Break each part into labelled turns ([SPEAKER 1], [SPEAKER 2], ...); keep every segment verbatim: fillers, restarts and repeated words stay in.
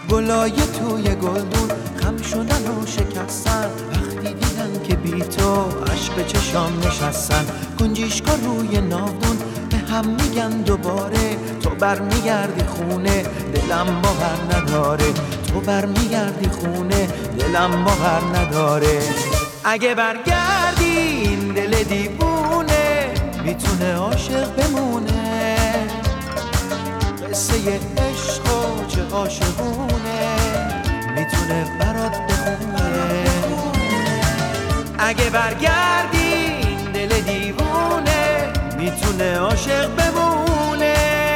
[SPEAKER 1] گلای توی گلدون خم شدن و شکستن، وقتی دیدن که بی تو عشق به چشام نشستن. گنجیشکا روی ناودون به هم میگن دوباره، تو برمیگردی خونه دلم باور نداره، تو برمیگردی خونه دلم باور نداره. اگه برگردی این دل دیوونه میتونه عاشق بمونه، قصه عشق و چه عاشقونه میتونه برات بخونه. اگه برگردی این دل دیوونه میتونه عاشق بمونه.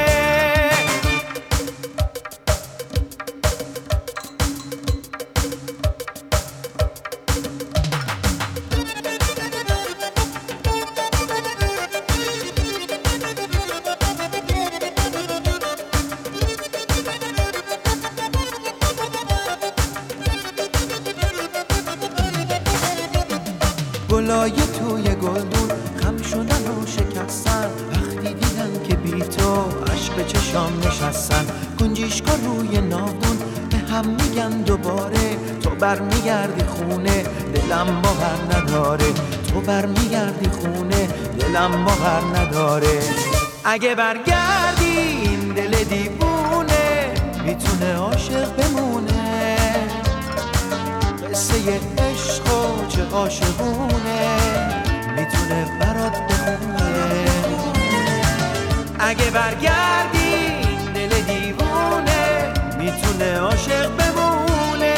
[SPEAKER 1] گلای توی گلدون خم شدن و شکستن، وقتی دیدن که بی تو عشق به چشام نشستن. گنجیشکا روی ناودون به هم میگن دوباره، تو برمیگردی خونه دلم باور نداره، تو برمیگردی خونه دلم باور نداره. اگه برگردی این دل دیوونه میتونه عاشق بمونه، قصه عشق و چه عاشقونه میتونه برات بخونه. اگه برگردی این دل دیوونه میتونه عاشق بمونه.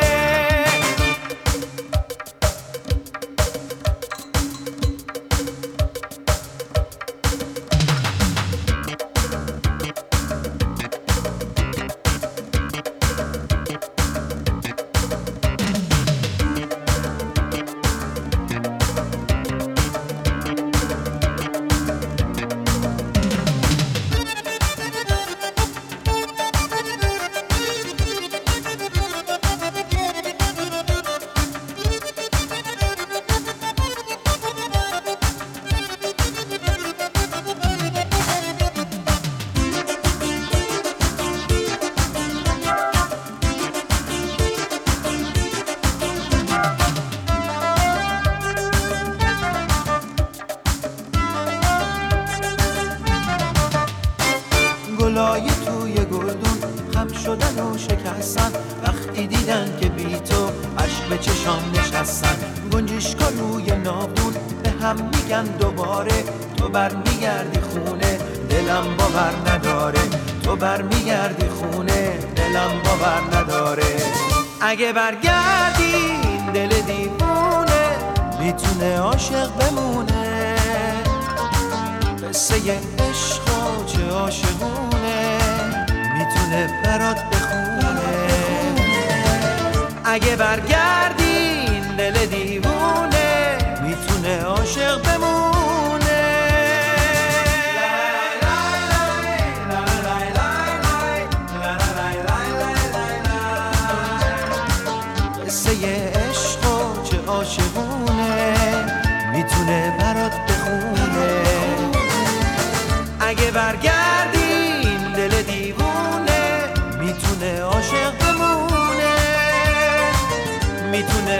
[SPEAKER 1] گلای توی گلدون خم شدن و شکستن، وقتی دیدن که بی تو عشق به چشام نشستن. گنجیشکا روی ناودون به هم میگن دوباره، تو برمیگردی خونه دلم باور نداره، تو برمیگردی خونه دلم باور نداره. اگه برگردی این دل دیوونه میتونه عاشق بمونه، قصه عشق و چه عاشقونه میتونه برات بخونه. اگه برگردی این دل دیوونه میتونه عاشق بمونه. قصه عشق و چه عاشقونه میتونه برات بخونه. اگه برگردی این دل دیوونه میتونه عاشق بمونه، میتونه